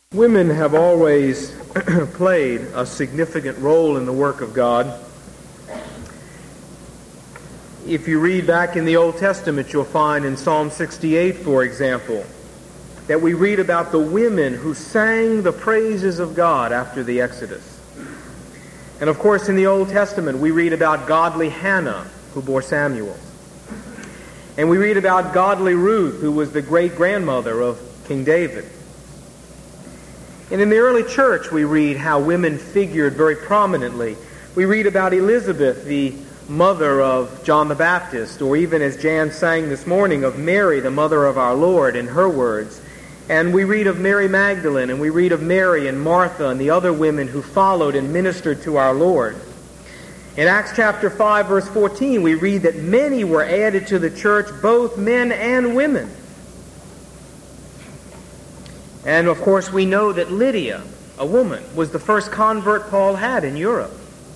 Women have always played a significant role in the work of God. If you read back in the Old Testament, you'll find in Psalm 68, for example, that we read about the women who sang the praises of God after the Exodus. And of course, in the Old Testament, we read about godly Hannah, who bore Samuel. And we read about godly Ruth, who was the great-grandmother of King David. And in the early church, we read how women figured very prominently. We read about Elizabeth, the mother of John the Baptist, or even as Jan sang this morning, of Mary, the mother of our Lord, in her words. And we read of Mary Magdalene, and we read of Mary and Martha and the other women who followed and ministered to our Lord. In Acts chapter 5, verse 14, we read that many were added to the church, both men and women. And of course we know that Lydia, a woman, was the first convert Paul had in Europe.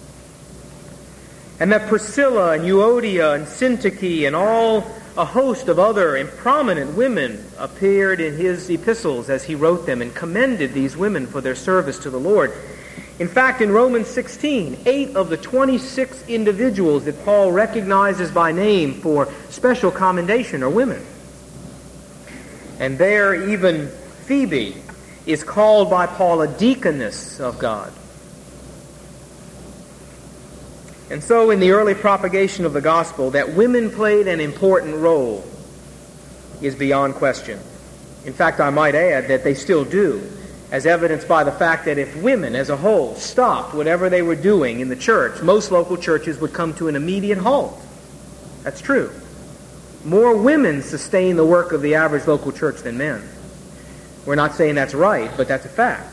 And that Priscilla and Euodia and Syntyche and a host of other and prominent women appeared in his epistles as he wrote them and commended these women for their service to the Lord. In fact, in Romans 16, 8 of the 26 individuals that Paul recognizes by name for special commendation are women. And there even Phoebe is called by Paul a deaconess of God. And so in the early propagation of the gospel, that women played an important role is beyond question. In fact, I might add that they still do, as evidenced by the fact that if women as a whole stopped whatever they were doing in the church, most local churches would come to an immediate halt. That's true. More women sustain the work of the average local church than men. We're not saying that's right, but that's a fact.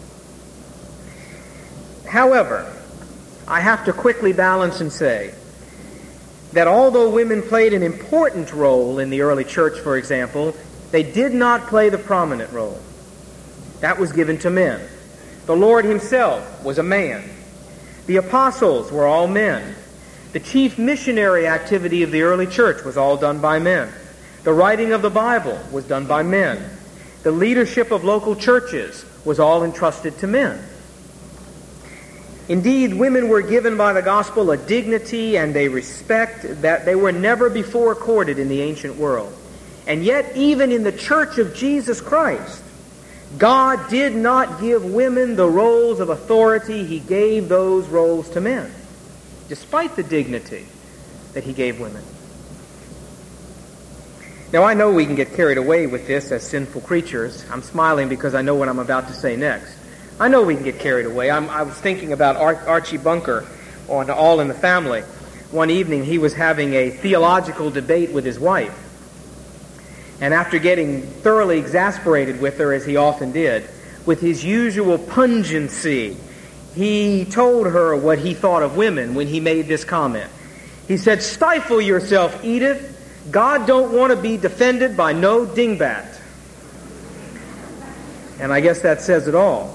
However, I have to quickly balance and say that although women played an important role in the early church, for example, they did not play the prominent role. That was given to men. The Lord himself was a man. The apostles were all men. The chief missionary activity of the early church was all done by men. The writing of the Bible was done by men. The leadership of local churches was all entrusted to men. Indeed, women were given by the gospel a dignity and a respect that they were never before accorded in the ancient world. And yet, even in the church of Jesus Christ, God did not give women the roles of authority. He gave those roles to men, despite the dignity that he gave women. Now, I know we can get carried away with this as sinful creatures. I'm smiling because I know what I'm about to say next. I know we can get carried away. I was thinking about Archie Bunker on All in the Family. One evening, he was having a theological debate with his wife. And after getting thoroughly exasperated with her, as he often did, with his usual pungency, he told her what he thought of women when he made this comment. He said, "Stifle yourself, Edith. God don't want to be defended by no dingbat." And I guess that says it all.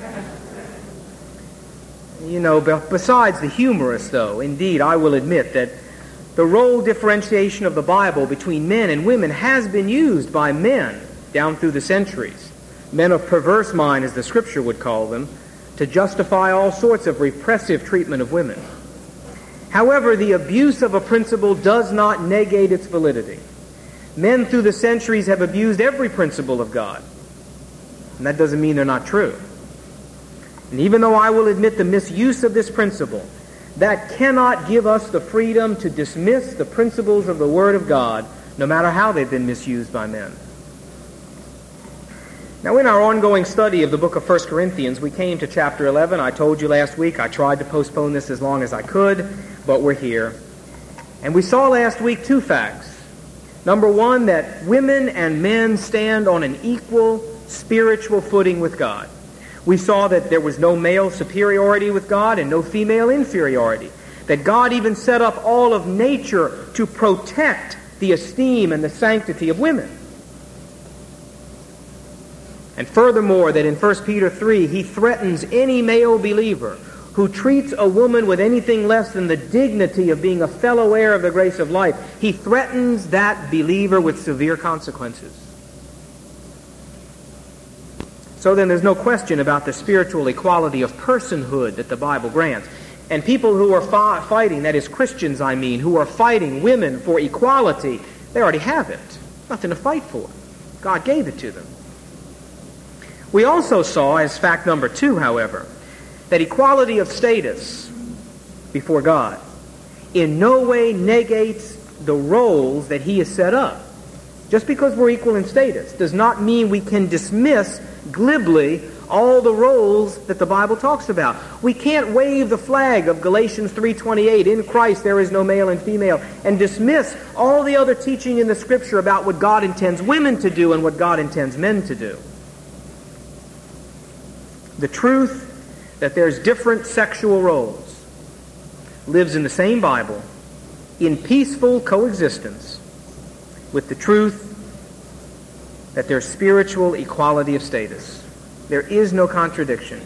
You know, besides the humorous, though, indeed, I will admit that the role differentiation of the Bible between men and women has been used by men down through the centuries, men of perverse mind, as the Scripture would call them, to justify all sorts of repressive treatment of women. However, the abuse of a principle does not negate its validity. Men through the centuries have abused every principle of God. And that doesn't mean they're not true. And even though I will admit the misuse of this principle, that cannot give us the freedom to dismiss the principles of the Word of God, no matter how they've been misused by men. Now, in our ongoing study of the book of 1 Corinthians, we came to chapter 11. I told you last week I tried to postpone this as long as I could, but we're here. And we saw last week two facts. Number one, that women and men stand on an equal spiritual footing with God. We saw that there was no male superiority with God and no female inferiority. That God even set up all of nature to protect the esteem and the sanctity of women. And furthermore, that in 1 Peter 3, he threatens any male believer who treats a woman with anything less than the dignity of being a fellow heir of the grace of life. He threatens that believer with severe consequences. So then there's no question about the spiritual equality of personhood that the Bible grants. And people who are fighting, that is Christians I mean, who are fighting women for equality, they already have it. Nothing to fight for. God gave it to them. We also saw, as fact number 2, however, that equality of status before God in no way negates the roles that He has set up. Just because we're equal in status does not mean we can dismiss glibly all the roles that the Bible talks about. We can't wave the flag of Galatians 3:28, in Christ there is no male and female, and dismiss all the other teaching in the Scripture about what God intends women to do and what God intends men to do. The truth that there's different sexual roles lives in the same Bible in peaceful coexistence with the truth that there's spiritual equality of status. There is no contradiction.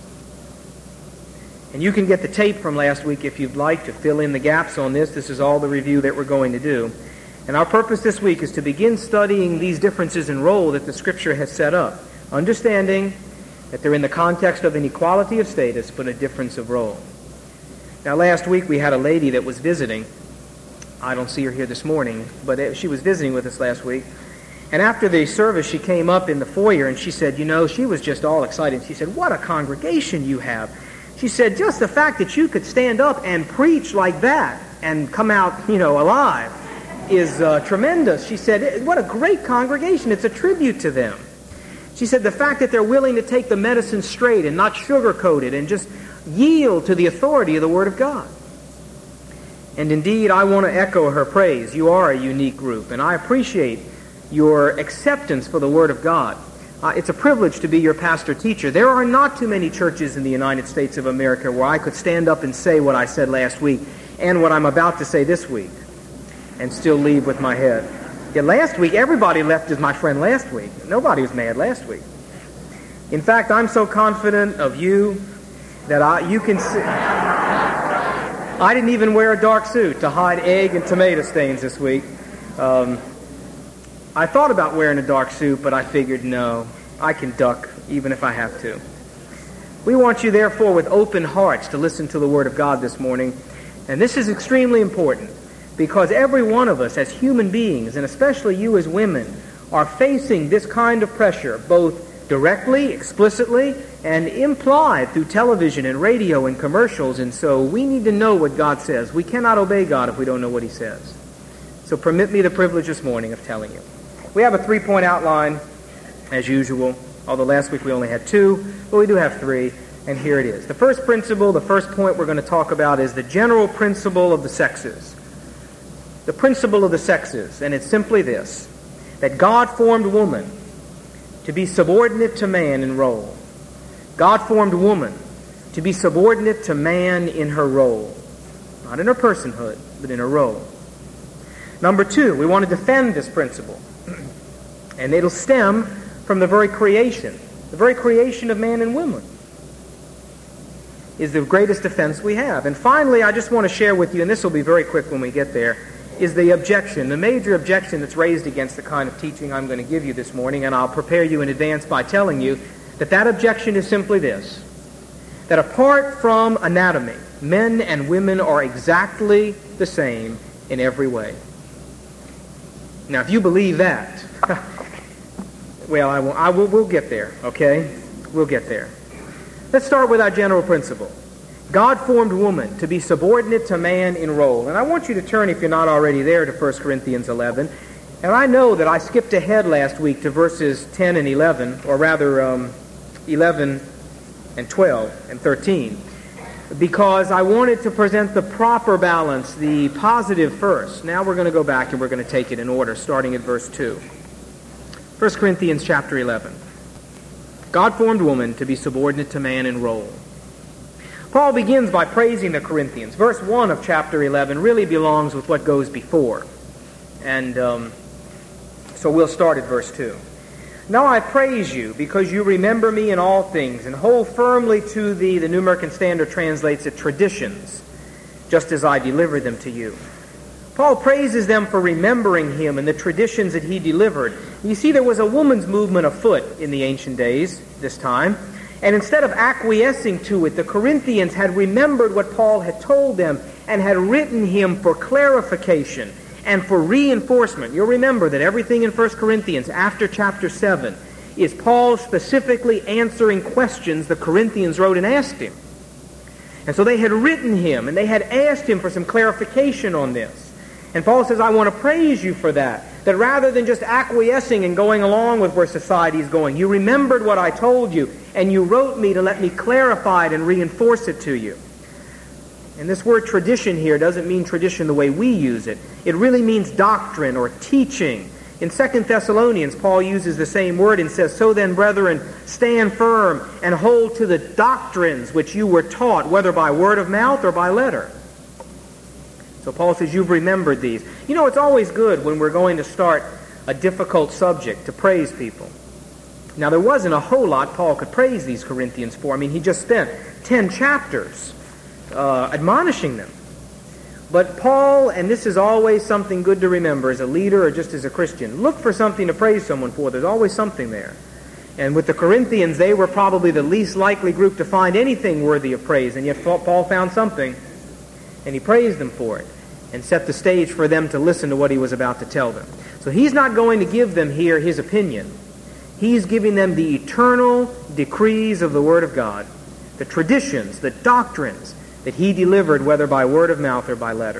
And you can get the tape from last week if you'd like to fill in the gaps on this. This is all the review that we're going to do. And our purpose this week is to begin studying these differences in role that the Scripture has set up, understanding that they're in the context of an equality of status but a difference of role. Now last week we had a lady that was visiting. I don't see her here this morning, but she was visiting with us last week. And after the service, she came up in the foyer and she said, she was just all excited. She said, "What a congregation you have." She said, "Just the fact that you could stand up and preach like that and come out, alive is tremendous." She said, "What a great congregation. It's a tribute to them." She said, "The fact that they're willing to take the medicine straight and not sugarcoat it and just yield to the authority of the Word of God." And indeed, I want to echo her praise. You are a unique group, and I appreciate your acceptance for the Word of God. It's a privilege to be your pastor-teacher. There are not too many churches in the United States of America where I could stand up and say what I said last week and what I'm about to say this week and still leave with my head. Yet last week, everybody left as my friend last week. Nobody was mad last week. In fact, I'm so confident of you that you can see... I didn't even wear a dark suit to hide egg and tomato stains this week. I thought about wearing a dark suit, but I figured, no, I can duck even if I have to. We want you, therefore, with open hearts to listen to the Word of God this morning. And this is extremely important because every one of us as human beings, and especially you as women, are facing this kind of pressure, both directly, explicitly, and implied through television and radio and commercials. And so we need to know what God says. We cannot obey God if we don't know what He says. So permit me the privilege this morning of telling you. We have a 3-point outline, as usual, although last week we only had 2, but we do have 3, and here it is. The first principle, the first point we're going to talk about is the general principle of the sexes. The principle of the sexes, and it's simply this, that God formed woman to be subordinate to man in role. God formed woman to be subordinate to man in her role. Not in her personhood, but in her role. Number 2, we want to defend this principle. And it'll stem from the very creation of man and woman is the greatest defense we have. And finally, I just want to share with you, and this will be very quick when we get there, is the objection, the major objection that's raised against the kind of teaching I'm going to give you this morning, and I'll prepare you in advance by telling you that objection is simply this, that apart from anatomy, men and women are exactly the same in every way. Now, if you believe that, well, we'll get there, okay? We'll get there. Let's start with our general principle. God formed woman to be subordinate to man in role. And I want you to turn, if you're not already there, to 1 Corinthians 11. And I know that I skipped ahead last week to verses 10 and 11, or rather 11 and 12 and 13, because I wanted to present the proper balance, the positive first. Now we're going to go back and we're going to take it in order, starting at verse 2. 1 Corinthians chapter 11. God formed woman to be subordinate to man in role. Paul begins by praising the Corinthians. Verse 1 of chapter 11 really belongs with what goes before. And so we'll start at verse 2. Now I praise you because you remember me in all things and hold firmly to thee, the New American Standard translates it, traditions, just as I delivered them to you. Paul praises them for remembering him and the traditions that he delivered. You see, there was a woman's movement afoot in the ancient days. this time. And instead of acquiescing to it, the Corinthians had remembered what Paul had told them and had written him for clarification and for reinforcement. You'll remember that everything in 1 Corinthians after chapter 7 is Paul specifically answering questions the Corinthians wrote and asked him. And so they had written him and they had asked him for some clarification on this. And Paul says, I want to praise you for that. That rather than just acquiescing and going along with where society is going, you remembered what I told you and you wrote me to let me clarify it and reinforce it to you. And this word tradition here doesn't mean tradition the way we use it. It really means doctrine or teaching. In 2 Thessalonians, Paul uses the same word and says, so then, brethren, stand firm and hold to the doctrines which you were taught, whether by word of mouth or by letter. So Paul says, you've remembered these. You know, it's always good when we're going to start a difficult subject to praise people. Now, there wasn't a whole lot Paul could praise these Corinthians for. I mean, he just spent 10 chapters admonishing them. But Paul, and this is always something good to remember as a leader or just as a Christian, look for something to praise someone for. There's always something there. And with the Corinthians, they were probably the least likely group to find anything worthy of praise. And yet Paul found something, and he praised them for it and set the stage for them to listen to what he was about to tell them. So he's not going to give them here his opinion. He's giving them the eternal decrees of the Word of God, the traditions, the doctrines that he delivered, whether by word of mouth or by letter.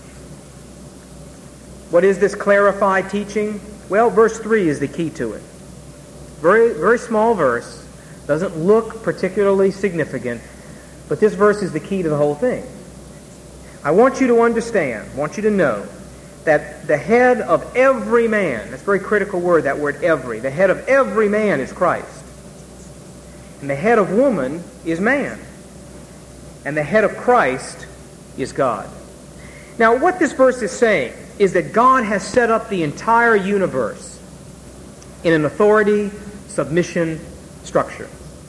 What is this clarified teaching? Well, verse 3 is the key to it. Very, very small verse. Doesn't look particularly significant, but this verse is the key to the whole thing. I want you to understand, I want you to know, that the head of every man, that's a very critical word, that word every, the head of every man is Christ. And the head of woman is man. And the head of Christ is God. Now, what this verse is saying is that God has set up the entire universe in an authority, submission structure.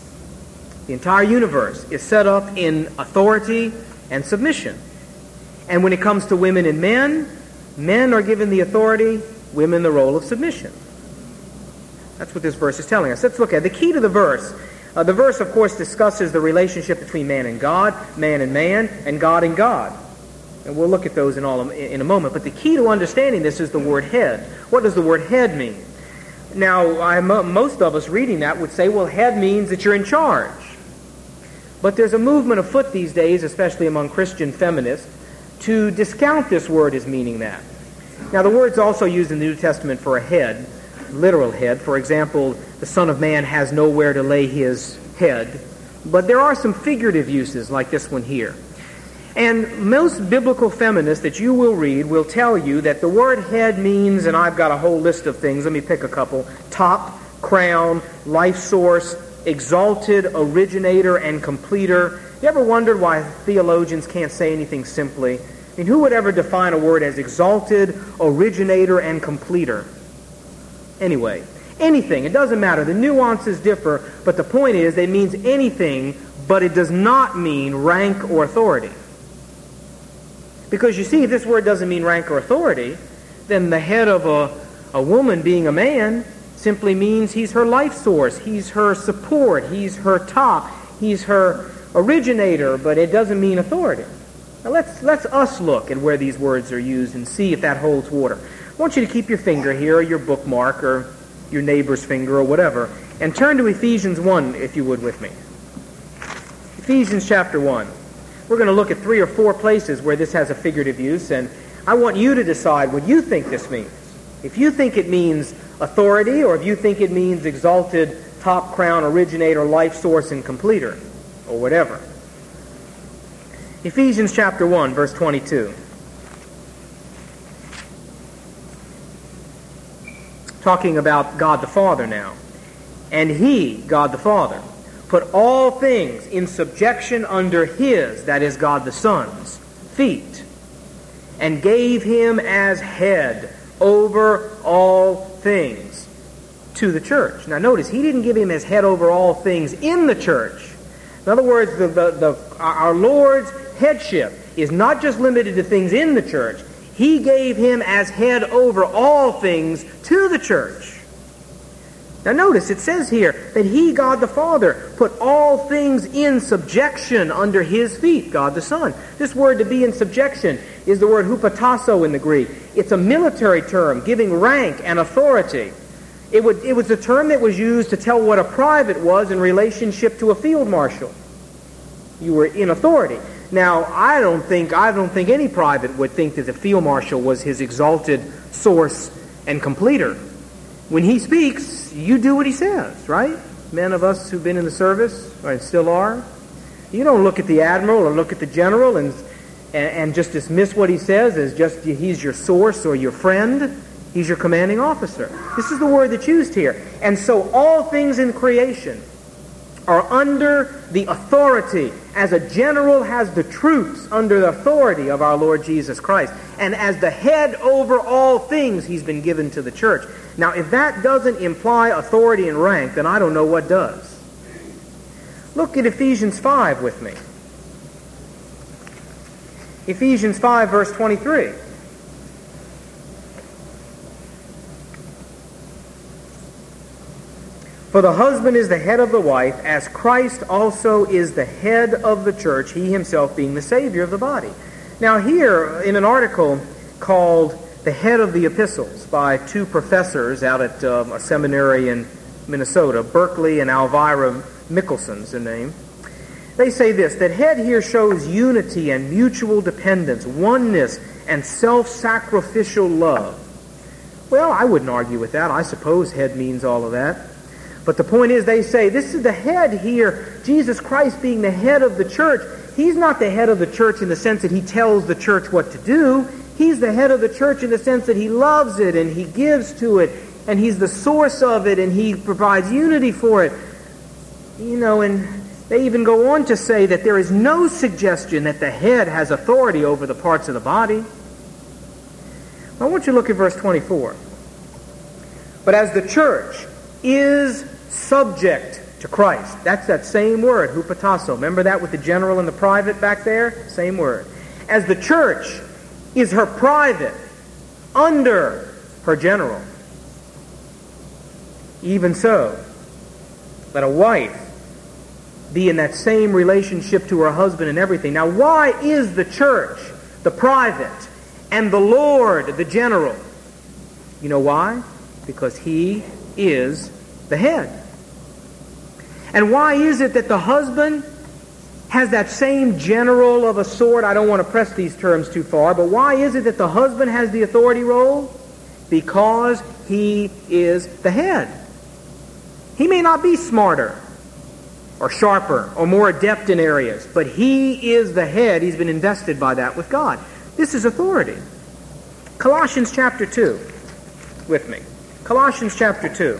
The entire universe is set up in authority and submission. And when it comes to women and men, men are given the authority, women the role of submission. That's what this verse is telling us. Let's look at the key to the verse. The verse, of course, discusses the relationship between man and God, man and God and God. And we'll look at those in a moment. But the key to understanding this is the word head. What does the word head mean? Now, most of us reading that would say, well, head means that you're in charge. But there's a movement afoot these days, especially among Christian feminists, to discount this word as meaning that. Now, the word's also used in the New Testament for a head, literal head. For example, the Son of Man has nowhere to lay his head. But there are some figurative uses like this one here. And most biblical feminists that you will read will tell you that the word head means, and I've got a whole list of things, let me pick a couple, top, crown, life source, exalted, originator, and completer. You ever wondered why theologians can't say anything simply? I mean, who would ever define a word as exalted, originator, and completer? Anyway, anything. It doesn't matter. The nuances differ, but the point is it means anything, but it does not mean rank or authority. Because you see, if this word doesn't mean rank or authority, then the head of a woman being a man simply means he's her life source, he's her support, he's her top, he's her originator, but it doesn't mean authority. Now let's us look at where these words are used and see if that holds water. I want you to keep your finger here, or your bookmark, or your neighbor's finger, or whatever, and turn to Ephesians 1, if you would, with me. Ephesians chapter 1. We're going to look at 3 or 4 places where this has a figurative use, and I want you to decide what you think this means. If you think it means authority, or if you think it means exalted, top, crown, originator, life source, and completer, or whatever. Ephesians chapter 1, verse 22. Talking about God the Father now. And He, God the Father, put all things in subjection under His, that is God the Son's, feet, and gave Him as head over all things to the church. Now notice, He didn't give Him as head over all things in the church. In other words, our Lord's headship is not just limited to things in the church. He gave Him as head over all things to the church. Now notice, it says here that He, God the Father, put all things in subjection under His feet, God the Son. This word to be in subjection is the word hupotasso in the Greek. It's a military term giving rank and authority. It was a term that was used to tell what a private was in relationship to a field marshal. You were in authority. Now, I don't think any private would think that the field marshal was his exalted source and completer. When he speaks, you do what he says, right? Men of us who've been in the service, or still are. You don't look at the admiral or look at the general and just dismiss what he says as just he's your source or your friend. He's your commanding officer. This is the word that's used here. And so all things in creation are under the authority, as a general has the troops under the authority of our Lord Jesus Christ. And as the head over all things, He's been given to the church. Now, if that doesn't imply authority and rank, then I don't know what does. Look at Ephesians 5 with me. Ephesians 5, verse 23. For the husband is the head of the wife, as Christ also is the head of the church, He Himself being the Savior of the body. Now here, in an article called The Head of the Epistles by two professors out at a seminary in Minnesota, Berkeley and Elvira Mickelson's their name, they say this, that head here shows unity and mutual dependence, oneness and self-sacrificial love. Well, I wouldn't argue with that. I suppose head means all of that. But the point is, they say, this is the head here, Jesus Christ being the head of the church. He's not the head of the church in the sense that He tells the church what to do. He's the head of the church in the sense that He loves it and He gives to it and He's the source of it and He provides unity for it. You know, and they even go on to say that there is no suggestion that the head has authority over the parts of the body. I want you to look at verse 24. But as the church is subject to Christ. That's that same word, hupotasso. Remember that with the general and the private back there? Same word. As the church is her private under her general, even so, let a wife be in that same relationship to her husband and everything. Now, why is the church the private and the Lord the general? You know why? Because He is the head. And why is it that the husband has that same general of a sort? I don't want to press these terms too far, but why is it that the husband has the authority role? Because he is the head. He may not be smarter or sharper or more adept in areas, but he is the head. He's been invested by that with God. This is authority. Colossians chapter 2 with me. Colossians chapter 2.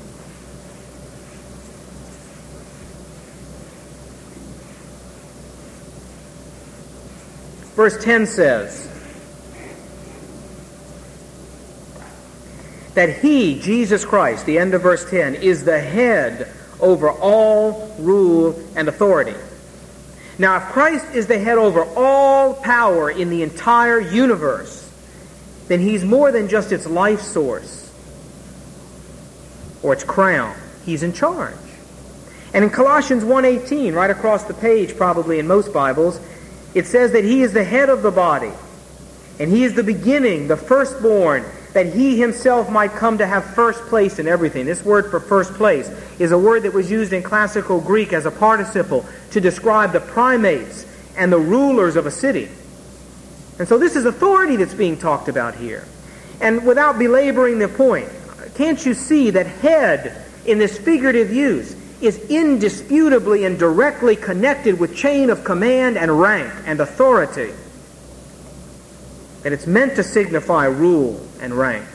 Verse 10 says that He, Jesus Christ, the end of verse 10, is the head over all rule and authority. Now, if Christ is the head over all power in the entire universe, then He's more than just its life source or its crown. He's in charge. And in Colossians 1:18, right across the page probably in most Bibles, it says that He is the head of the body, and He is the beginning, the firstborn, that He Himself might come to have first place in everything. This word for first place is a word that was used in classical Greek as a participle to describe the primates and the rulers of a city. And so this is authority that's being talked about here. And without belaboring the point, can't you see that head in this figurative use is indisputably and directly connected with chain of command and rank and authority? That it's meant to signify rule and rank.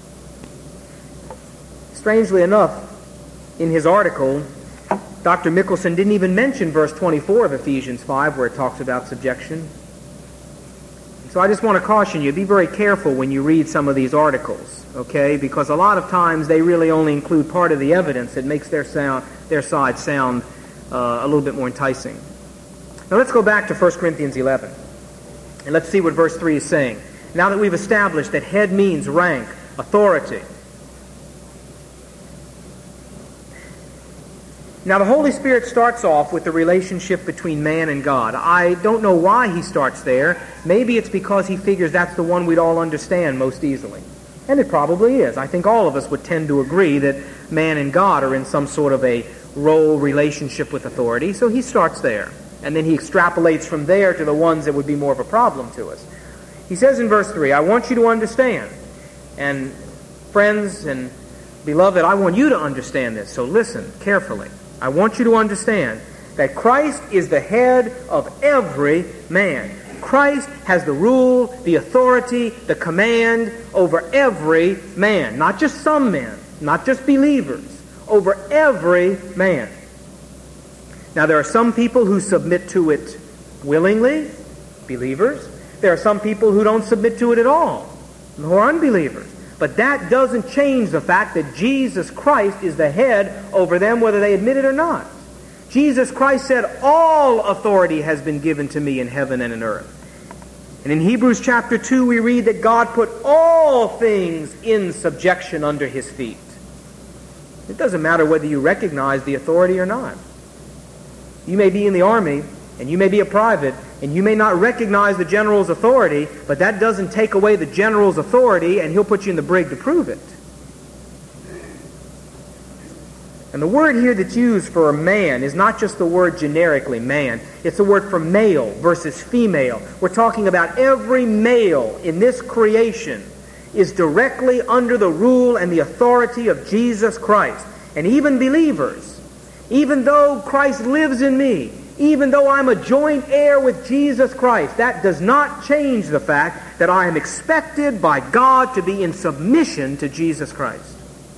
Strangely enough, in his article, Dr. Mickelson didn't even mention verse 24 of Ephesians 5 where it talks about subjection. So I just want to caution you, be very careful when you read some of these articles, okay? Because a lot of times they really only include part of the evidence that makes their side sound a little bit more enticing. Now let's go back to 1 Corinthians 11. And let's see what verse 3 is saying. Now that we've established that head means rank, authority. Now, the Holy Spirit starts off with the relationship between man and God. I don't know why he starts there. Maybe it's because he figures that's the one we'd all understand most easily. And it probably is. I think all of us would tend to agree that man and God are in some sort of a role relationship with authority. So he starts there. And then he extrapolates from there to the ones that would be more of a problem to us. He says in verse 3, I want you to understand. And friends and beloved, I want you to understand this. So listen carefully. I want you to understand that Christ is the head of every man. Christ has the rule, the authority, the command over every man. Not just some men, not just believers, over every man. Now there are some people who submit to it willingly, believers. There are some people who don't submit to it at all, who are unbelievers. But that doesn't change the fact that Jesus Christ is the head over them, whether they admit it or not. Jesus Christ said, all authority has been given to me in heaven and in earth. And in Hebrews chapter 2, we read that God put all things in subjection under his feet. It doesn't matter whether you recognize the authority or not. You may be in the army, and you may be a private, and you may not recognize the general's authority, but that doesn't take away the general's authority, and he'll put you in the brig to prove it. And the word here that's used for man is not just the word generically, man. It's the word for male versus female. We're talking about every male in this creation is directly under the rule and the authority of Jesus Christ. And even believers, even though Christ lives in me, even though I'm a joint heir with Jesus Christ, that does not change the fact that I am expected by God to be in submission to Jesus Christ.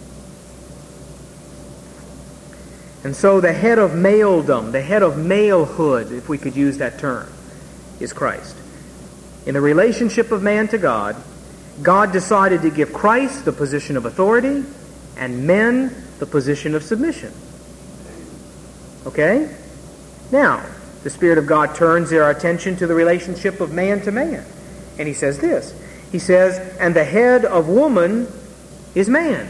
And so the head of maledom, the head of malehood, if we could use that term, is Christ. In the relationship of man to God, God decided to give Christ the position of authority and men the position of submission. Okay? Now, the Spirit of God turns our attention to the relationship of man to man. And he says this. He says, and the head of woman is man.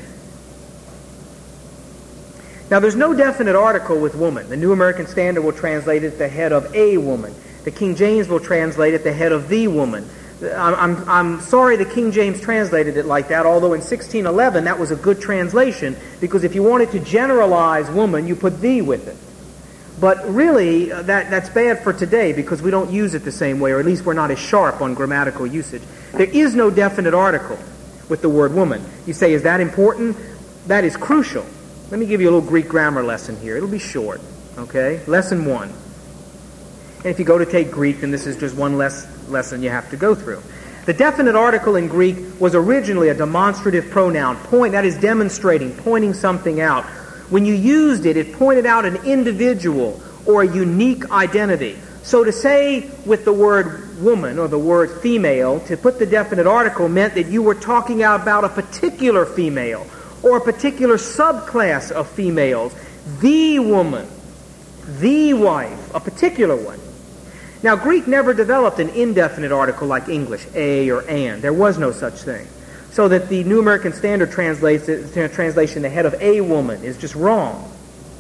Now, there's no definite article with woman. The New American Standard will translate it the head of a woman. The King James will translate it the head of the woman. I'm sorry the King James translated it like that, although in 1611 that was a good translation, because if you wanted to generalize woman, you put the with it. But really, that's bad for today because we don't use it the same way, or at least we're not as sharp on grammatical usage. There is no definite article with the word woman. You say, is that important? That is crucial. Let me give you a little Greek grammar lesson here. It'll be short, okay? Lesson 1. And if you go to take Greek, then this is just one less lesson you have to go through. The definite article in Greek was originally a demonstrative pronoun. That is demonstrating, pointing something out. When you used it, it pointed out an individual or a unique identity. So to say with the word woman or the word female, to put the definite article meant that you were talking about a particular female or a particular subclass of females. The woman, the wife, a particular one. Now, Greek never developed an indefinite article like English, a or an. There was no such thing. So that the New American Standard translation, the head of a woman, is just wrong.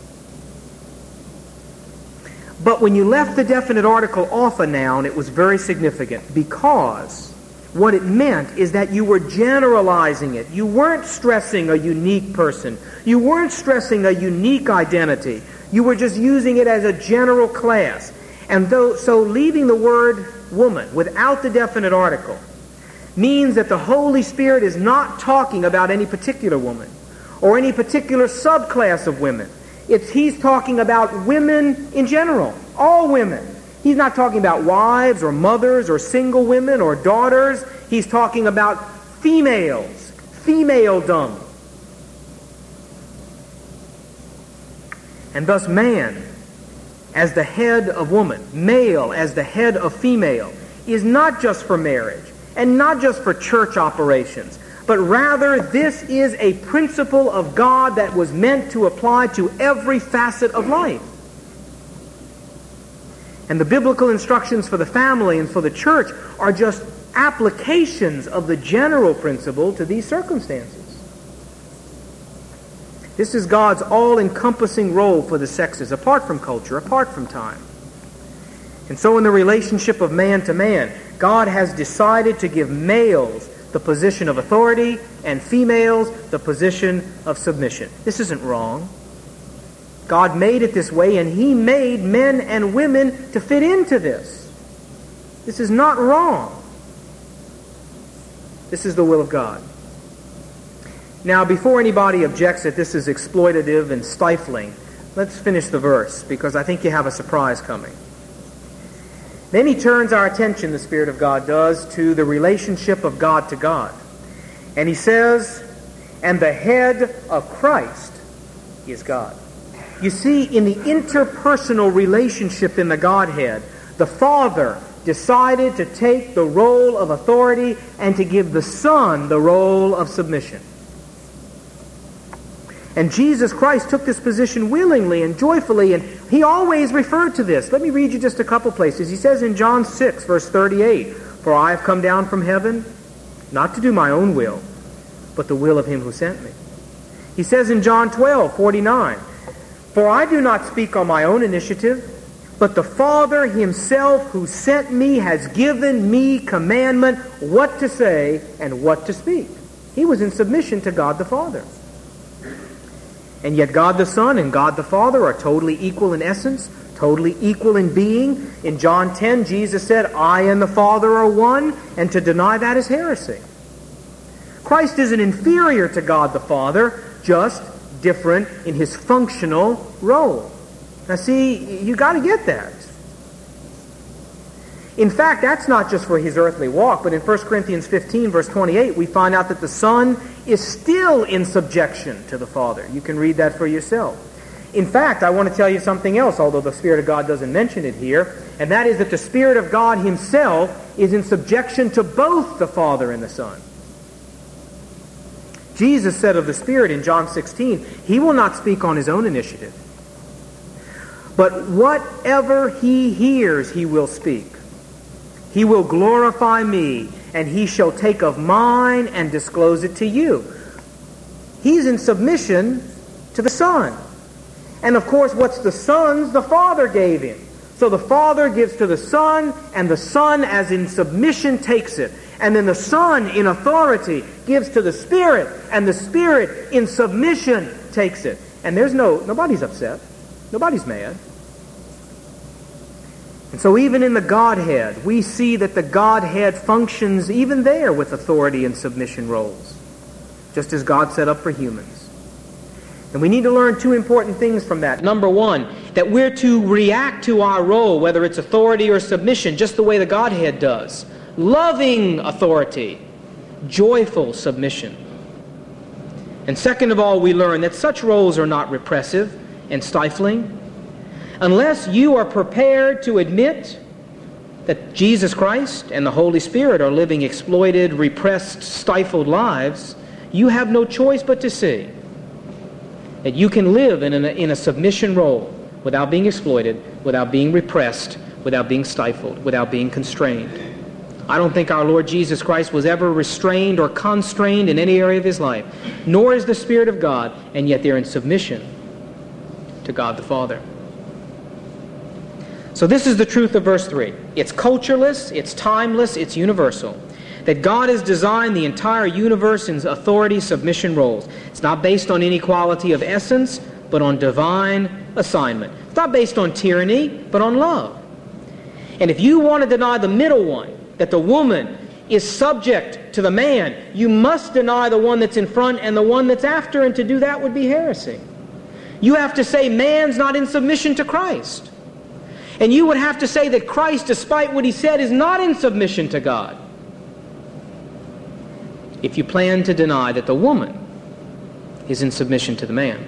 But when you left the definite article off a noun, it was very significant, because what it meant is that you were generalizing it. You weren't stressing a unique person. You weren't stressing a unique identity. You were just using it as a general class. And so leaving the word woman without the definite article means that the Holy Spirit is not talking about any particular woman or any particular subclass of women. He's talking about women in general, all women. He's not talking about wives or mothers or single women or daughters. He's talking about females, femaledom. And thus man, as the head of woman, male as the head of female, is not just for marriage and not just for church operations, but rather this is a principle of God that was meant to apply to every facet of life. And the biblical instructions for the family and for the church are just applications of the general principle to these circumstances. This is God's all-encompassing role for the sexes, apart from culture, apart from time. And so in the relationship of man to man, God has decided to give males the position of authority and females the position of submission. This isn't wrong. God made it this way, and He made men and women to fit into this. This is not wrong. This is the will of God. Now, before anybody objects that this is exploitative and stifling, let's finish the verse, because I think you have a surprise coming. Then he turns our attention, the Spirit of God does, to the relationship of God to God. And he says, and the head of Christ is God. You see, in the interpersonal relationship in the Godhead, the Father decided to take the role of authority and to give the Son the role of submission. And Jesus Christ took this position willingly and joyfully, and He always referred to this. Let me read you just a couple places. He says in John 6, verse 38, "For I have come down from heaven, not to do my own will, but the will of Him who sent me." He says in John 12, 49, "For I do not speak on my own initiative, but the Father Himself who sent me has given me commandment what to say and what to speak." He was in submission to God the Father. And yet God the Son and God the Father are totally equal in essence, totally equal in being. In John 10, Jesus said, "I and the Father are one," and to deny that is heresy. Christ isn't inferior to God the Father, just different in His functional role. Now see, you got to get that. In fact, that's not just for His earthly walk, but in 1 Corinthians 15, verse 28, we find out that the Son is still in subjection to the Father. You can read that for yourself. In fact, I want to tell you something else, although the Spirit of God doesn't mention it here, and that is that the Spirit of God Himself is in subjection to both the Father and the Son. Jesus said of the Spirit in John 16, He will not speak on His own initiative, but whatever He hears, He will speak. He will glorify me, and He shall take of mine and disclose it to you. He's in submission to the Son. And of course, what's the Son's? The Father gave Him. So the Father gives to the Son, and the Son, as in submission, takes it. And then the Son, in authority, gives to the Spirit, and the Spirit, in submission, takes it. And nobody's upset. Nobody's mad. And so even in the Godhead, we see that the Godhead functions even there with authority and submission roles, just as God set up for humans. And we need to learn two important things from that. Number one, that we're to react to our role, whether it's authority or submission, just the way the Godhead does. Loving authority, joyful submission. And second of all, we learn that such roles are not repressive and stifling. Unless you are prepared to admit that Jesus Christ and the Holy Spirit are living exploited, repressed, stifled lives, you have no choice but to see that you can live in a submission role without being exploited, without being repressed, without being stifled, without being constrained. I don't think our Lord Jesus Christ was ever restrained or constrained in any area of His life, nor is the Spirit of God, and yet they're in submission to God the Father. So this is the truth of verse 3. It's cultureless, it's timeless, it's universal. That God has designed the entire universe in authority submission roles. It's not based on inequality of essence, but on divine assignment. It's not based on tyranny, but on love. And if you want to deny the middle one, that the woman is subject to the man, you must deny the one that's in front and the one that's after, and to do that would be heresy. You have to say man's not in submission to Christ. And you would have to say that Christ, despite what He said, is not in submission to God, if you plan to deny that the woman is in submission to the man.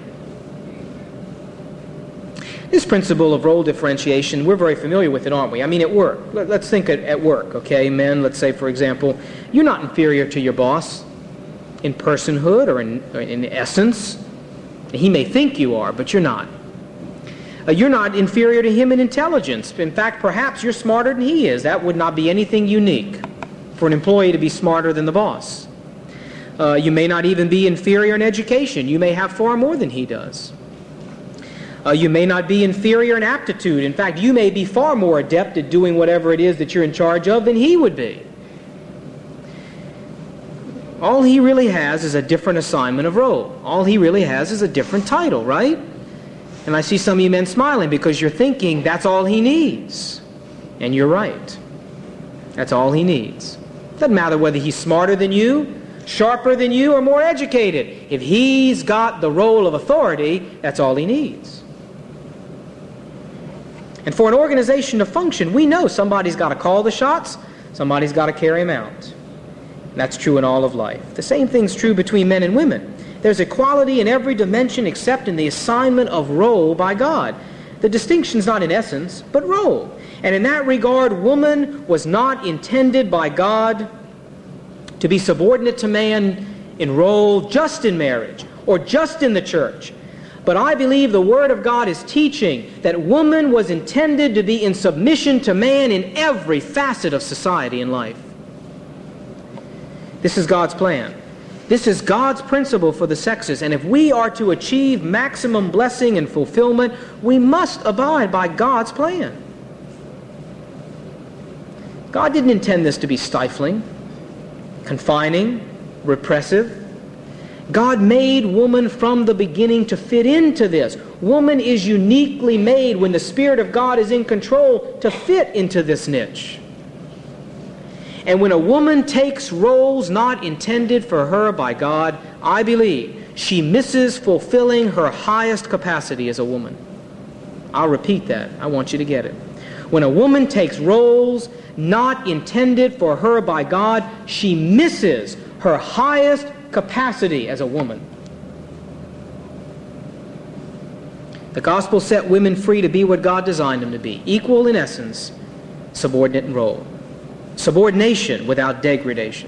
This principle of role differentiation, we're very familiar with it, aren't we? I mean, at work. Let's think at work, okay? Men, let's say, for example, you're not inferior to your boss in personhood or in essence. He may think you are, but you're not. You're not inferior to him in intelligence. In fact, perhaps you're smarter than he is. That would not be anything unique for an employee to be smarter than the boss. You may not even be inferior in education. You may have far more than he does. You may not be inferior in aptitude. In fact, you may be far more adept at doing whatever it is that you're in charge of than he would be. All he really has is a different assignment of role. All he really has is a different title, right? And I see some of you men smiling because you're thinking that's all he needs. And you're right. That's all he needs. Doesn't matter whether he's smarter than you, sharper than you, or more educated. If he's got the role of authority, that's all he needs. And for an organization to function, we know somebody's got to call the shots, somebody's got to carry them out. And that's true in all of life. The same thing's true between men and women. There's equality in every dimension except in the assignment of role by God. The distinction's not in essence, but role. And in that regard, woman was not intended by God to be subordinate to man in role just in marriage or just in the church. But I believe the Word of God is teaching that woman was intended to be in submission to man in every facet of society and life. This is God's plan. This is God's principle for the sexes. And if we are to achieve maximum blessing and fulfillment, we must abide by God's plan. God didn't intend this to be stifling, confining, repressive. God made woman from the beginning to fit into this. Woman is uniquely made when the Spirit of God is in control to fit into this niche. And when a woman takes roles not intended for her by God, I believe she misses fulfilling her highest capacity as a woman. I'll repeat that. I want you to get it. When a woman takes roles not intended for her by God, she misses her highest capacity as a woman. The gospel set women free to be what God designed them to be, equal in essence, subordinate in role. Subordination without degradation.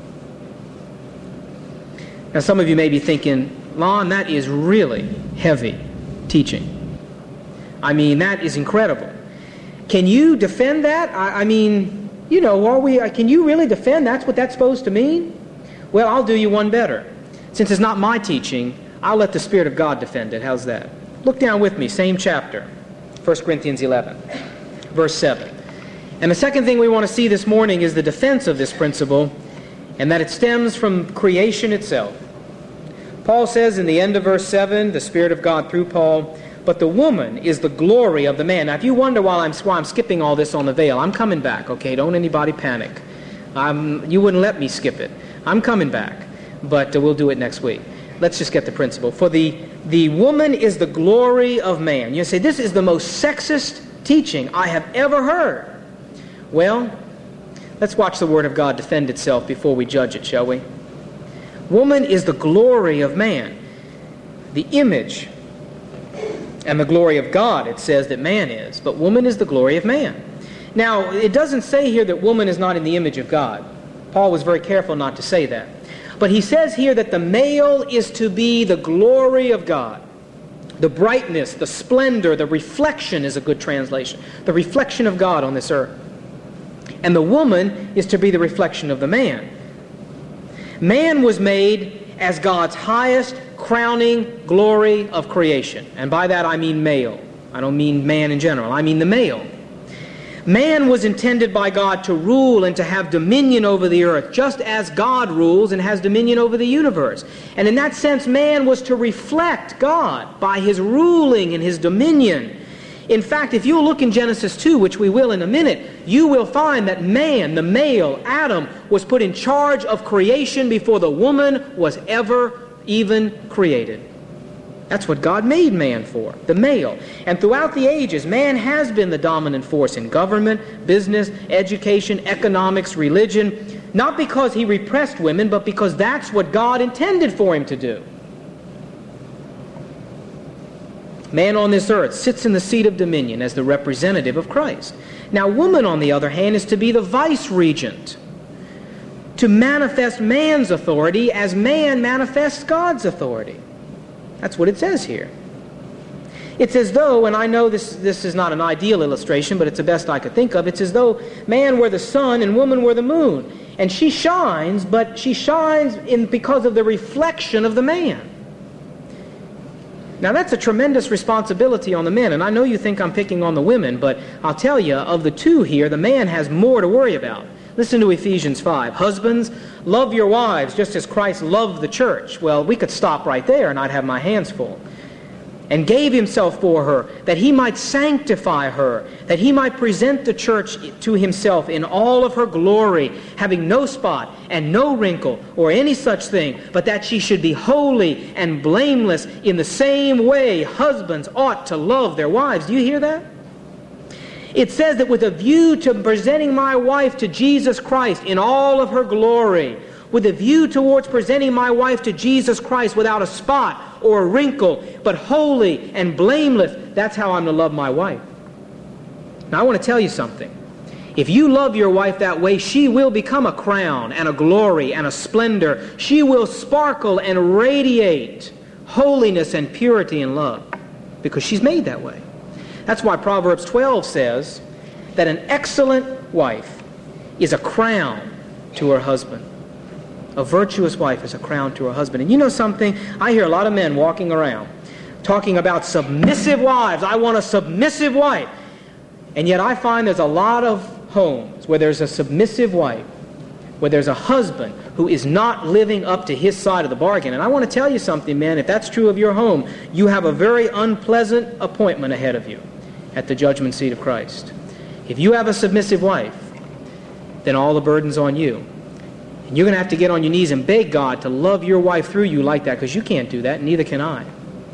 Now some of you may be thinking, Lon, that is really heavy teaching. I mean, that is incredible. Can you defend that? Can you really defend that's what that's supposed to mean? Well, I'll do you one better. Since it's not my teaching, I'll let the Spirit of God defend it. How's that? Look down with me, same chapter, 1 Corinthians 11, verse 7. And the second thing we want to see this morning is the defense of this principle, and that it stems from creation itself. Paul says in the end of verse 7, the Spirit of God through Paul, but the woman is the glory of the man. Now, if you wonder why I'm skipping all this on the veil, I'm coming back, okay? Don't anybody panic. You wouldn't let me skip it. I'm coming back, but we'll do it next week. Let's just get the principle. For the woman is the glory of man. You say, this is the most sexist teaching I have ever heard. Well, let's watch the Word of God defend itself before we judge it, shall we? Woman is the glory of man, the image and the glory of God, it says that man is, but woman is the glory of man. Now, it doesn't say here that woman is not in the image of God. Paul was very careful not to say that. But he says here that the male is to be the glory of God. The brightness, the splendor, the reflection is a good translation. The reflection of God on this earth. And the woman is to be the reflection of the man. Man was made as God's highest crowning glory of creation. And by that I mean male. I don't mean man in general. I mean the male. Man was intended by God to rule and to have dominion over the earth, just as God rules and has dominion over the universe. And in that sense, man was to reflect God by his ruling and his dominion. In fact, if you look in Genesis 2, which we will in a minute, you will find that man, the male, Adam, was put in charge of creation before the woman was ever even created. That's what God made man for, the male. And throughout the ages, man has been the dominant force in government, business, education, economics, religion, not because he repressed women, but because that's what God intended for him to do. Man on this earth sits in the seat of dominion as the representative of Christ. Now, woman, on the other hand, is to be the vice-regent, to manifest man's authority as man manifests God's authority. That's what it says here. It's as though, and I know this is not an ideal illustration, but it's the best I could think of, it's as though man were the sun and woman were the moon. And she shines, but she shines because of the reflection of the man. Now that's a tremendous responsibility on the men, and I know you think I'm picking on the women, but I'll tell you, of the two here, the man has more to worry about. Listen to Ephesians 5. Husbands, love your wives just as Christ loved the church. Well, we could stop right there and I'd have my hands full. And gave himself for her, that he might sanctify her, that he might present the church to himself in all of her glory, having no spot and no wrinkle or any such thing, but that she should be holy and blameless. In the same way, husbands ought to love their wives. Do you hear that? It says that with a view to presenting my wife to Jesus Christ in all of her glory, with a view towards presenting my wife to Jesus Christ without a spot or a wrinkle, but holy and blameless. That's how I'm to love my wife. Now I want to tell you something. If you love your wife that way, she will become a crown and a glory and a splendor. She will sparkle and radiate holiness and purity and love because she's made that way. That's why Proverbs 12 says that an excellent wife is a crown to her husband. A virtuous wife is a crown to her husband. And you know something? I hear a lot of men walking around talking about submissive wives. I want a submissive wife. And yet I find there's a lot of homes where there's a submissive wife, where there's a husband who is not living up to his side of the bargain. And I want to tell you something, man. If that's true of your home, you have a very unpleasant appointment ahead of you at the judgment seat of Christ. If you have a submissive wife, then all the burden's on you. And you're going to have to get on your knees and beg God to love your wife through you like that, because you can't do that, and neither can I.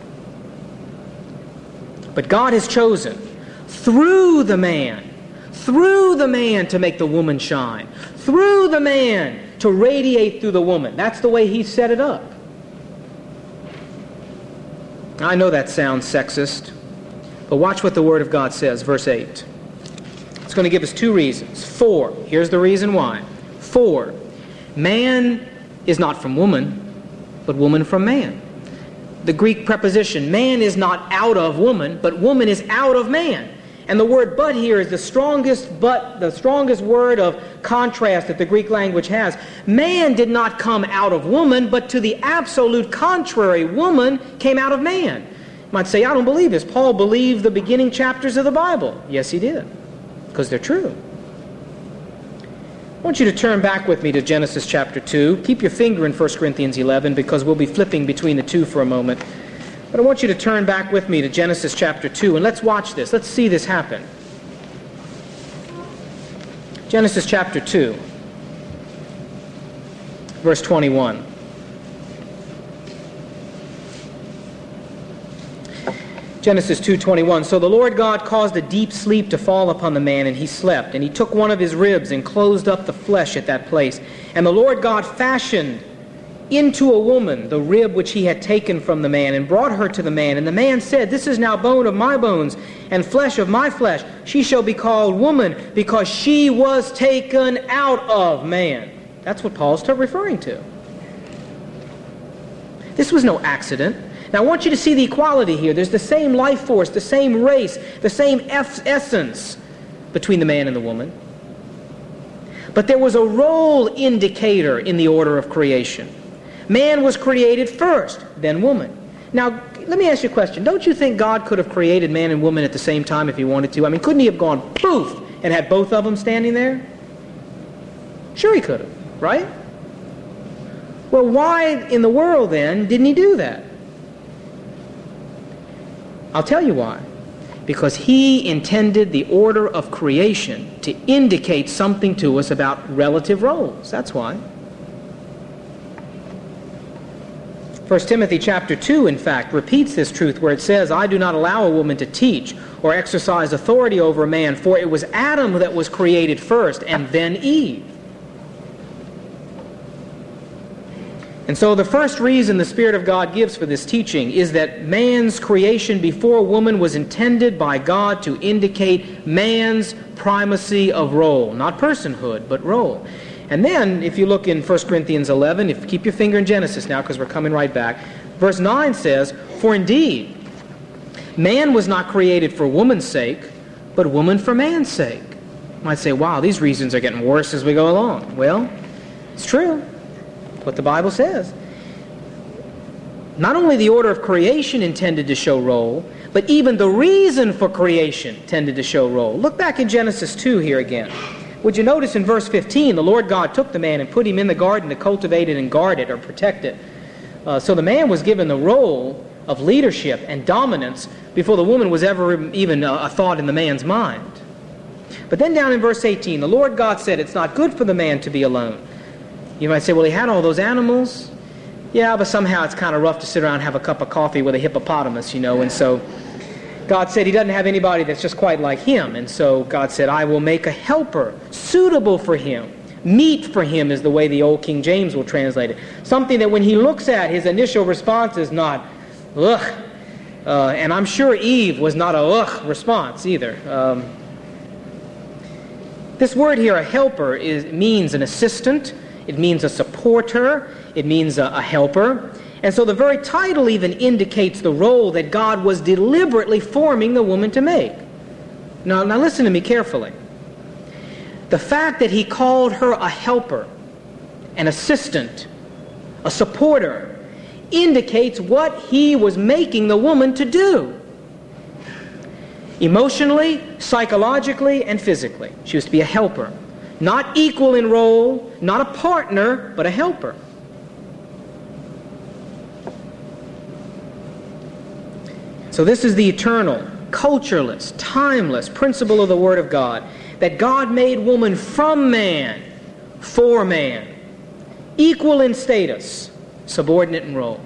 But God has chosen through the man to make the woman shine, through the man to radiate through the woman. That's the way He set it up. I know that sounds sexist, but watch what the Word of God says, verse 8. It's going to give us two reasons. For, here's the reason why. For, man is not from woman, but woman from man. The Greek preposition, man is not out of woman, but woman is out of man. And the word but here is the strongest word of contrast that the Greek language has. Man did not come out of woman, but to the absolute contrary, woman came out of man. You might say, I don't believe this. Paul believed the beginning chapters of the Bible. Yes, he did, because they're true. I want you to turn back with me to Genesis chapter 2. Keep your finger in 1 Corinthians 11 because we'll be flipping between the two for a moment. But I want you to turn back with me to Genesis chapter 2 and let's watch this. Let's see this happen. Genesis chapter 2, verse 21. Genesis 2:21. So the Lord God caused a deep sleep to fall upon the man, and he slept. And he took one of his ribs and closed up the flesh at that place. And the Lord God fashioned into a woman the rib which he had taken from the man, and brought her to the man. And the man said, This is now bone of my bones, and flesh of my flesh. She shall be called woman, because she was taken out of man. That's what Paul's referring to. This was no accident. Now I want you to see the equality here. There's the same life force, the same race, the same essence between the man and the woman. But there was a role indicator in the order of creation. Man was created first, then woman. Now, let me ask you a question. Don't you think God could have created man and woman at the same time if he wanted to? I mean, couldn't he have gone poof and had both of them standing there? Sure he could have, right? Well, why in the world then didn't he do that? I'll tell you why. Because he intended the order of creation to indicate something to us about relative roles. That's why. 1 Timothy chapter 2, in fact, repeats this truth where it says, I do not allow a woman to teach or exercise authority over a man, for it was Adam that was created first, and then Eve. And so the first reason the Spirit of God gives for this teaching is that man's creation before woman was intended by God to indicate man's primacy of role. Not personhood, but role. And then, if you look in 1 Corinthians 11, keep your finger in Genesis now because we're coming right back. Verse 9 says, For indeed, Man was not created for woman's sake, but woman for man's sake. You might say, wow, these reasons are getting worse as we go along. Well, it's true. What the Bible says. Not only the order of creation intended to show role, but even the reason for creation tended to show role. Look back in Genesis 2 here again. Would you notice in verse 15, the Lord God took the man and put him in the garden to cultivate it and guard it or protect it. So the man was given the role of leadership and dominance before the woman was ever even a thought in the man's mind. But then down in verse 18, the Lord God said, it's not good for the man to be alone. You might say, well, he had all those animals. Yeah, but somehow it's kind of rough to sit around and have a cup of coffee with a hippopotamus, and so God said he doesn't have anybody that's just quite like him. And so God said, I will make a helper suitable for him. Meet for him is the way the old King James will translate it. Something that when he looks at, his initial response is not, ugh. And I'm sure Eve was not a ugh response either. This word here, a helper, means an assistant. It means a supporter. It means a helper. And so the very title even indicates the role that God was deliberately forming the woman to make. Now listen to me carefully. The fact that he called her a helper, an assistant, a supporter, indicates what he was making the woman to do. Emotionally, psychologically, and physically. She was to be a helper. Not equal in role, not a partner, but a helper. So this is the eternal, cultureless, timeless principle of the Word of God, that God made woman from man, for man, equal in status, subordinate in role.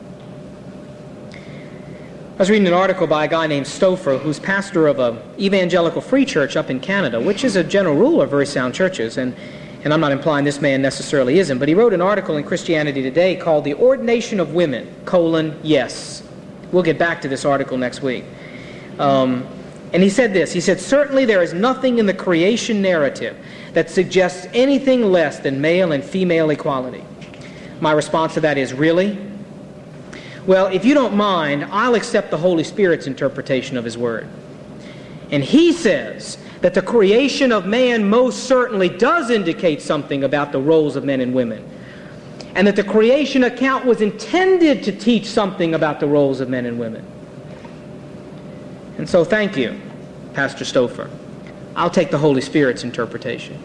I was reading an article by a guy named Stouffer, who's pastor of an evangelical free church up in Canada, which is a general rule of very sound churches, and I'm not implying this man necessarily isn't, but he wrote an article in Christianity Today called The Ordination of Women, yes. We'll get back to this article next week. And he said this, he said, certainly there is nothing in the creation narrative that suggests anything less than male and female equality. My response to that is, really? Well, if you don't mind, I'll accept the Holy Spirit's interpretation of His Word. And He says that the creation of man most certainly does indicate something about the roles of men and women. And that the creation account was intended to teach something about the roles of men and women. And so thank you, Pastor Stouffer. I'll take the Holy Spirit's interpretation.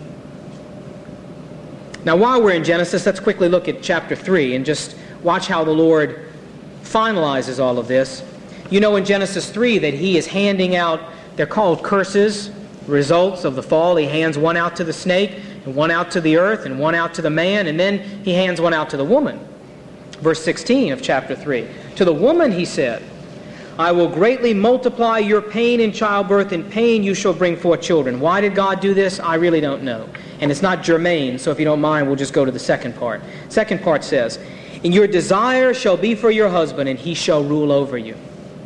Now while we're in Genesis, let's quickly look at chapter 3 and just watch how the Lord finalizes all of this. You know in Genesis 3 that He is handing out, they're called curses, results of the fall. He hands one out to the snake, and one out to the earth, and one out to the man, and then He hands one out to the woman. Verse 16 of chapter 3. To the woman He said, I will greatly multiply your pain in childbirth. In pain you shall bring forth children. Why did God do this? I really don't know. And it's not germane, so if you don't mind, we'll just go to the second part. Second part says, and your desire shall be for your husband, and he shall rule over you.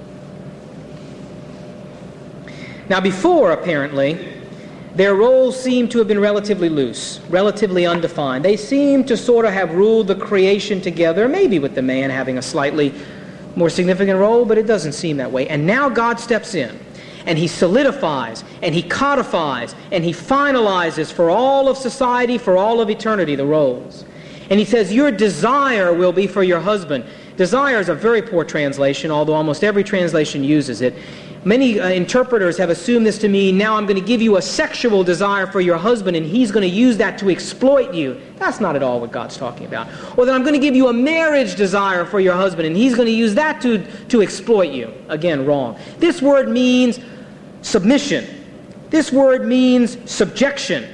Now before, apparently, their roles seem to have been relatively loose, relatively undefined. They seem to sort of have ruled the creation together, maybe with the man having a slightly more significant role, but it doesn't seem that way. And now God steps in, and He solidifies, and He codifies, and He finalizes for all of society, for all of eternity, the roles. And He says, your desire will be for your husband. Desire is a very poor translation, although almost every translation uses it. Many interpreters have assumed this to mean, now I'm going to give you a sexual desire for your husband, and he's going to use that to exploit you. That's not at all what God's talking about. Or that I'm going to give you a marriage desire for your husband, and he's going to use that to exploit you. Again, wrong. This word means submission. This word means subjection.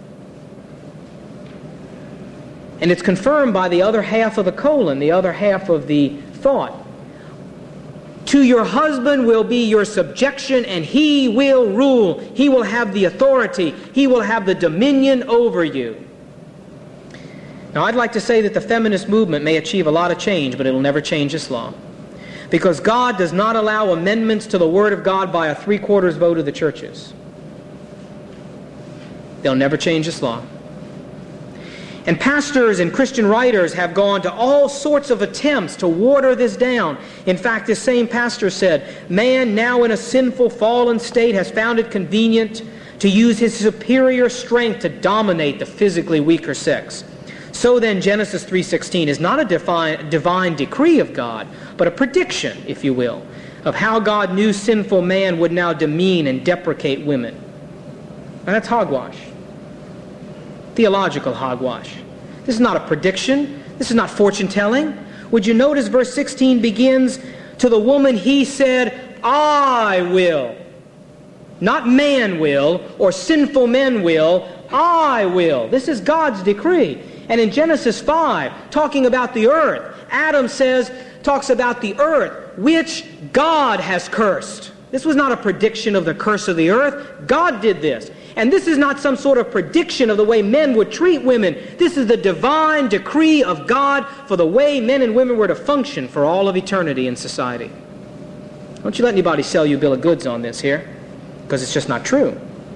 And it's confirmed by the other half of the colon, the other half of the thought. To your husband will be your subjection, and he will rule. He will have the authority. He will have the dominion over you. Now, I'd like to say that the feminist movement may achieve a lot of change, but it'll never change Islam. Because God does not allow amendments to the Word of God by a 3/4 vote of the churches. They'll never change Islam. And pastors and Christian writers have gone to all sorts of attempts to water this down. In fact, this same pastor said, "Man now in a sinful, fallen state has found it convenient to use his superior strength to dominate the physically weaker sex. So then, Genesis 3:16 is not a divine decree of God, but a prediction, if you will, of how God knew sinful man would now demean and deprecate women." Now that's hogwash. Theological hogwash. This is not a prediction. This is not fortune-telling. Would you notice verse 16 begins, "To the woman he said, I will." Not man will, or sinful men will, I will. This is God's decree. And in Genesis 5, talking about the earth, Adam talks about the earth, which God has cursed. This was not a prediction of the curse of the earth. God did this. And this is not some sort of prediction of the way men would treat women. This is the divine decree of God for the way men and women were to function for all of eternity in society. Don't you let anybody sell you a bill of goods on this here, because it's just not true.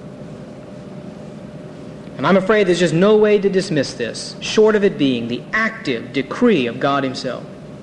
And I'm afraid there's just no way to dismiss this, short of it being the active decree of God himself.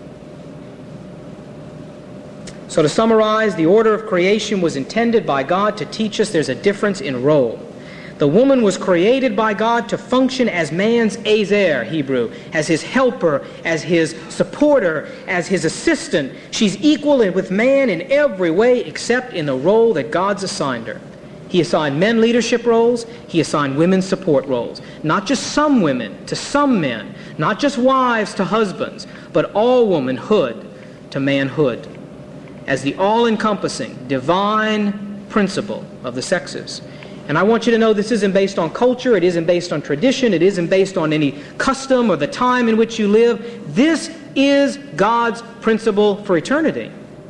So to summarize, the order of creation was intended by God to teach us there's a difference in role. The woman was created by God to function as man's ezer, Hebrew, as his helper, as his supporter, as his assistant. She's equal with man in every way except in the role that God's assigned her. He assigned men leadership roles. He assigned women support roles. Not just some women to some men, not just wives to husbands, but all womanhood to manhood, as the all-encompassing divine principle of the sexes. And I want you to know this isn't based on culture, it isn't based on tradition, it isn't based on any custom or the time in which you live. This is God's principle for eternity.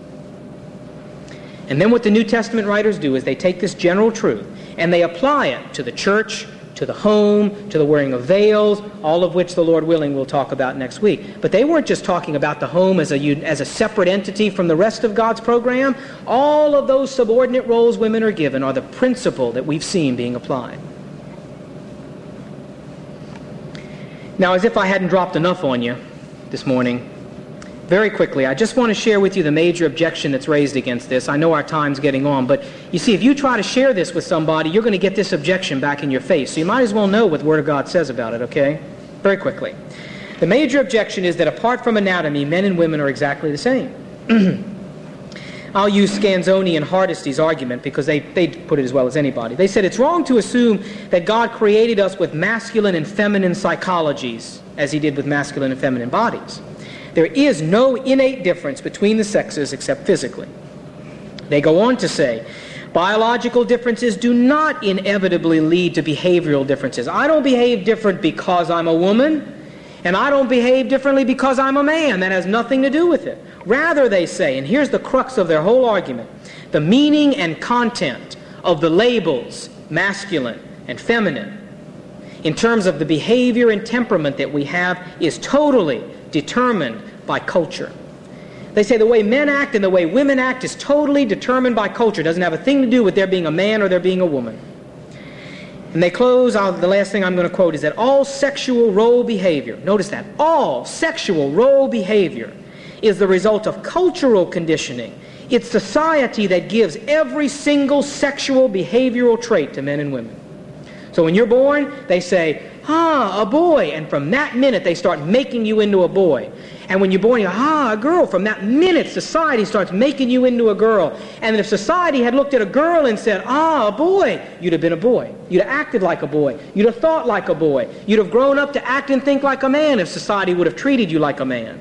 And then what the New Testament writers do is they take this general truth and they apply it to the church, to the home, to the wearing of veils, all of which the Lord willing we'll talk about next week. But they weren't just talking about the home as a separate entity from the rest of God's program. All of those subordinate roles women are given are the principle that we've seen being applied. Now, as if I hadn't dropped enough on you this morning, very quickly, I just want to share with you the major objection that's raised against this. I know our time's getting on, but you see, if you try to share this with somebody, you're going to get this objection back in your face. So you might as well know what the Word of God says about it, okay? Very quickly. The major objection is that apart from anatomy, men and women are exactly the same. I'll use Scanzoni and Hardesty's argument because they put it as well as anybody. They said it's wrong to assume that God created us with masculine and feminine psychologies as he did with masculine and feminine bodies. There is no innate difference between the sexes except physically. They go on to say, biological differences do not inevitably lead to behavioral differences. I don't behave different because I'm a woman, and I don't behave differently because I'm a man. That has nothing to do with it. Rather, they say, and here's the crux of their whole argument, the meaning and content of the labels masculine and feminine in terms of the behavior and temperament that we have is totally determined by culture. They say the way men act and the way women act is totally determined by culture. It doesn't have a thing to do with there being a man or there being a woman. And they close, the last thing I'm going to quote is that all sexual role behavior, notice that, all sexual role behavior is the result of cultural conditioning. It's society that gives every single sexual behavioral trait to men and women. So when you're born, they say, a boy. And from that minute, they start making you into a boy. And when you're born, you go, a girl. From that minute, society starts making you into a girl. And if society had looked at a girl and said, a boy, you'd have been a boy. You'd have acted like a boy. You'd have thought like a boy. You'd have grown up to act and think like a man if society would have treated you like a man.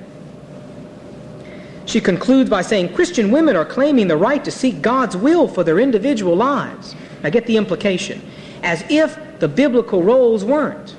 She concludes by saying, Christian women are claiming the right to seek God's will for their individual lives. Now get the implication. As if the biblical roles weren't.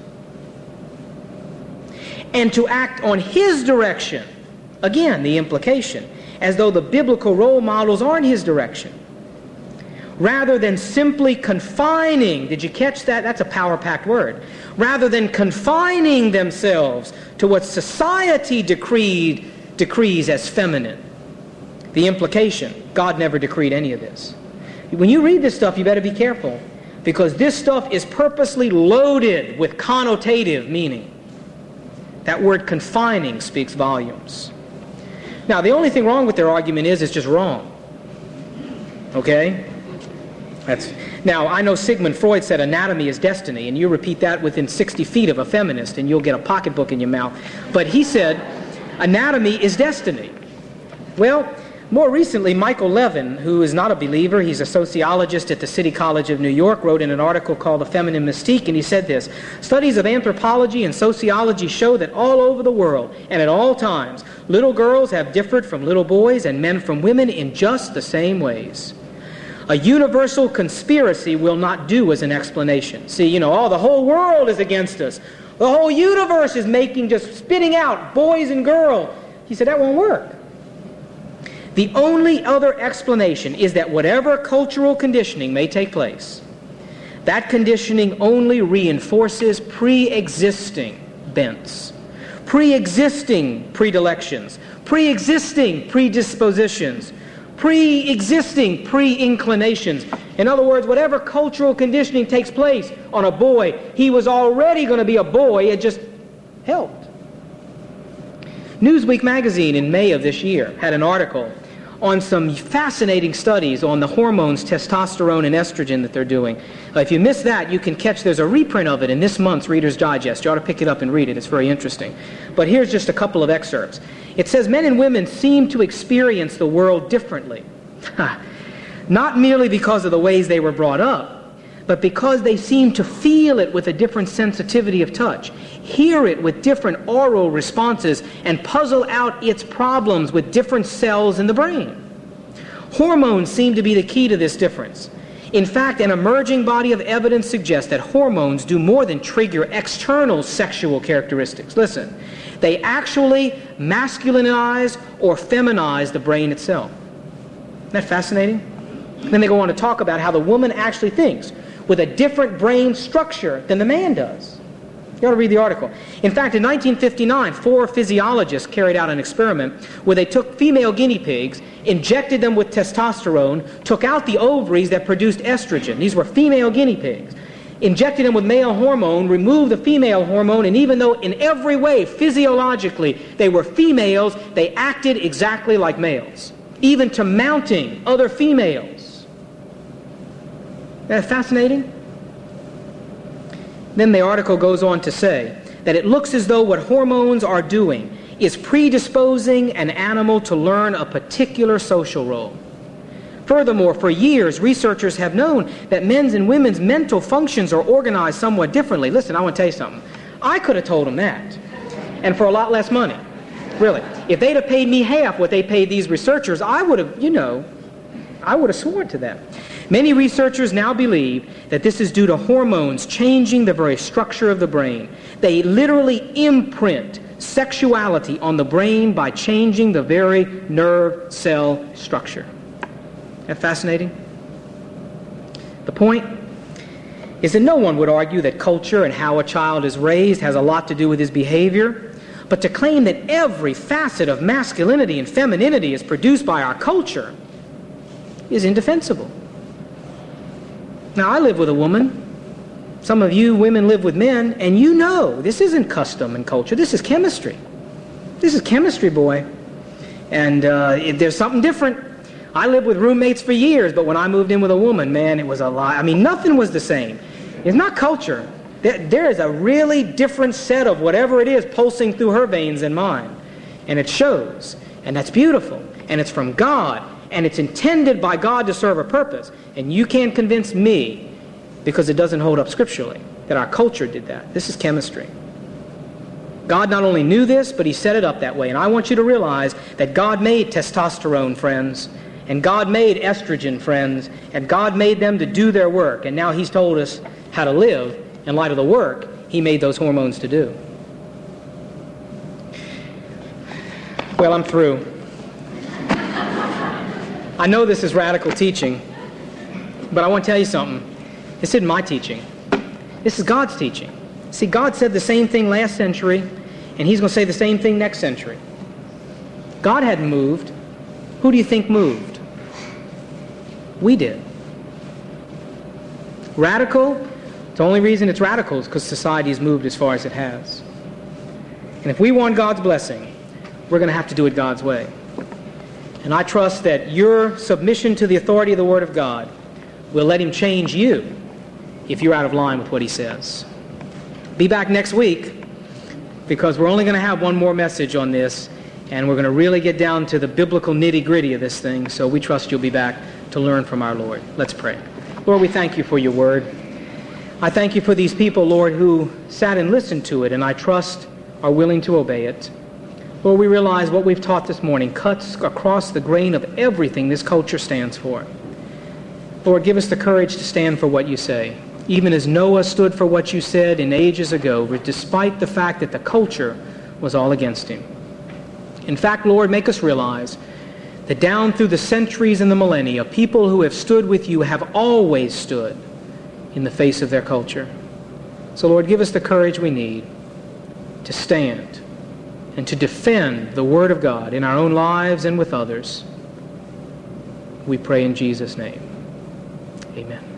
And to act on his direction. Again, the implication. As though the biblical role models aren't his direction. Rather than simply confining, did you catch that? That's a power-packed word. Rather than confining themselves to what society decrees as feminine. The implication, God never decreed any of this. When you read this stuff, you better be careful. Because this stuff is purposely loaded with connotative meaning. That word confining speaks volumes. Now, the only thing wrong with their argument is it's just wrong. Okay? Now, I know Sigmund Freud said anatomy is destiny, and you repeat that within 60 feet of a feminist, and you'll get a pocketbook in your mouth. But he said anatomy is destiny. Well, more recently, Michael Levin, who is not a believer, he's a sociologist at the City College of New York, wrote in an article called The Feminine Mystique, and he said this: studies of anthropology and sociology show that all over the world, and at all times, little girls have differed from little boys and men from women in just the same ways. A universal conspiracy will not do as an explanation. See, the whole world is against us. The whole universe is just spitting out boys and girls. He said that won't work. The only other explanation is that whatever cultural conditioning may take place, that conditioning only reinforces pre-existing bents, pre-existing predilections, pre-existing predispositions, pre-existing pre-inclinations. In other words, whatever cultural conditioning takes place on a boy, he was already going to be a boy. It just helped. Newsweek magazine in May of this year had an article on some fascinating studies on the hormones testosterone and estrogen that they're doing. If you missed that, you can there's a reprint of it in this month's Reader's Digest. You ought to pick it up and read it. It's very interesting. But here's just a couple of excerpts. It says men and women seem to experience the world differently. Not merely because of the ways they were brought up, but because they seem to feel it with a different sensitivity of touch, hear it with different oral responses, and puzzle out its problems with different cells in the brain. Hormones seem to be the key to this difference. In fact, an emerging body of evidence suggests that hormones do more than trigger external sexual characteristics. Listen, they actually masculinize or feminize the brain itself. Isn't that fascinating? Then they go on to talk about how the woman actually thinks with a different brain structure than the man does. You ought to read the article. In fact, in 1959, 4 physiologists carried out an experiment where they took female guinea pigs, injected them with testosterone, took out the ovaries that produced estrogen. These were female guinea pigs. Injected them with male hormone, removed the female hormone, and even though in every way, physiologically, they were females, they acted exactly like males, even to mounting other females. Isn't that fascinating? Then the article goes on to say that it looks as though what hormones are doing is predisposing an animal to learn a particular social role. Furthermore, for years, researchers have known that men's and women's mental functions are organized somewhat differently. Listen, I want to tell you something. I could have told them that, and for a lot less money. Really. If they'd have paid me half what they paid these researchers, I would have sworn to them. Many researchers now believe that this is due to hormones changing the very structure of the brain. They literally imprint sexuality on the brain by changing the very nerve cell structure. Isn't that fascinating? The point is that no one would argue that culture and how a child is raised has a lot to do with his behavior, but to claim that every facet of masculinity and femininity is produced by our culture is indefensible. Now, I live with a woman. Some of you women live with men, and you know this isn't custom and culture. This is chemistry. This is chemistry, boy. And there's something different. I lived with roommates for years, but when I moved in with a woman, man, it was a lie. I mean, nothing was the same. It's not culture. There is a really different set of whatever it is pulsing through her veins than mine. And it shows. And that's beautiful. And it's from God. And it's intended by God to serve a purpose. And you can't convince me, because it doesn't hold up scripturally, that our culture did that. This is chemistry. God not only knew this, but he set it up that way. And I want you to realize that God made testosterone, friends, and God made estrogen, friends, and God made them to do their work. And now he's told us how to live in light of the work he made those hormones to do. Well, I'm through. I know this is radical teaching, but I want to tell you something. This isn't my teaching. This is God's teaching. See, God said the same thing last century, and he's going to say the same thing next century. God hadn't moved. Who do you think moved? We did. Radical? The only reason it's radical is because society has moved as far as it has. And if we want God's blessing, we're going to have to do it God's way. And I trust that your submission to the authority of the Word of God will let Him change you if you're out of line with what He says. Be back next week, because we're only going to have one more message on this, and we're going to really get down to the biblical nitty-gritty of this thing, so we trust you'll be back to learn from our Lord. Let's pray. Lord, we thank you for your word. I thank you for these people, Lord, who sat and listened to it, and I trust are willing to obey it. Lord, we realize what we've taught this morning cuts across the grain of everything this culture stands for. Lord, give us the courage to stand for what you say, even as Noah stood for what you said in ages ago, despite the fact that the culture was all against him. In fact, Lord, make us realize that down through the centuries and the millennia, people who have stood with you have always stood in the face of their culture. So, Lord, give us the courage we need to stand and to defend the Word of God in our own lives and with others. We pray in Jesus' name. Amen.